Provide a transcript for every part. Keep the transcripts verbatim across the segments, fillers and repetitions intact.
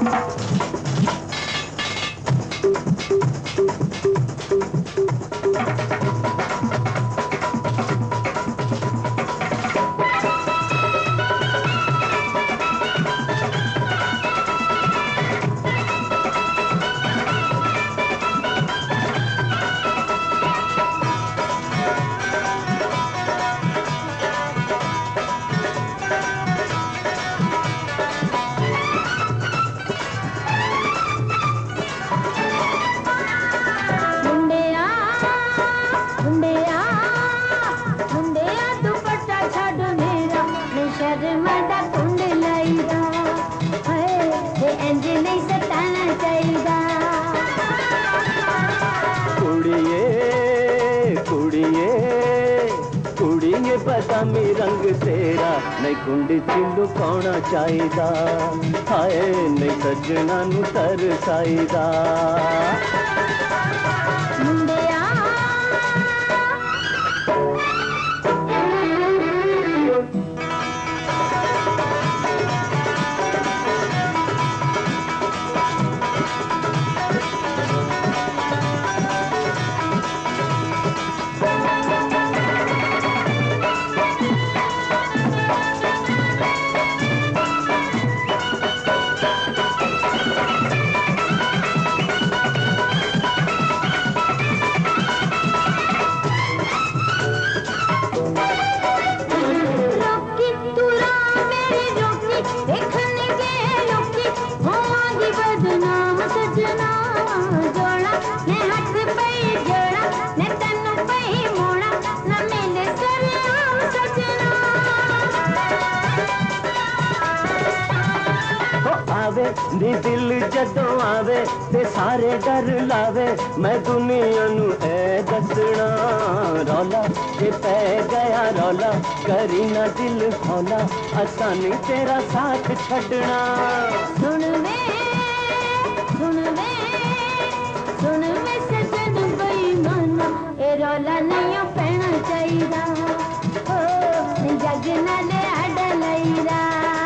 बदामी रंग तेरा नहीं कुंडी च लुकाउणा चाहिदा, हाय नहीं सजना नू तरसाईदा। नी दिल जदों आवे ते सारे डर लावे, मैं दुनिया नू ए दसना रौला जे पै गया रौला, करी ना दिल हौला आसानी तेरा साथ छड़ना। सुन वे सुन वे सुन वे सजन बेईमाना, ए रौला नहीं पैना चाहिदा, ओ जग नाले अड़ लईदा।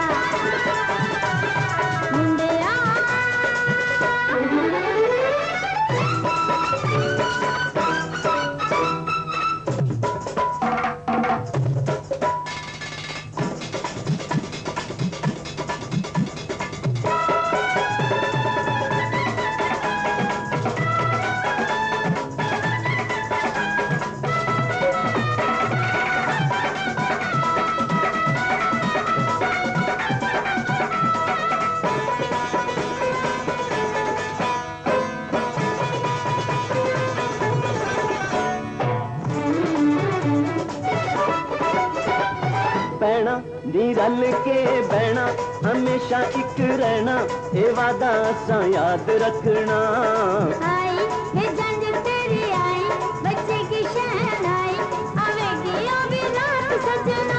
पैना नी रल के बहना हमेशा एक रहना, ए वादा असा याद रखना। आई ये जंज तेरी आई बच्चे की शहनाई, आवेगी अभी रात सजना।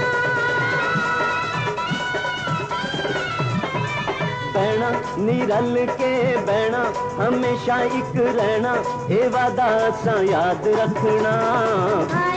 पैना नी रल के बहना हमेशा एक रहना, ए वादा असा याद रखना।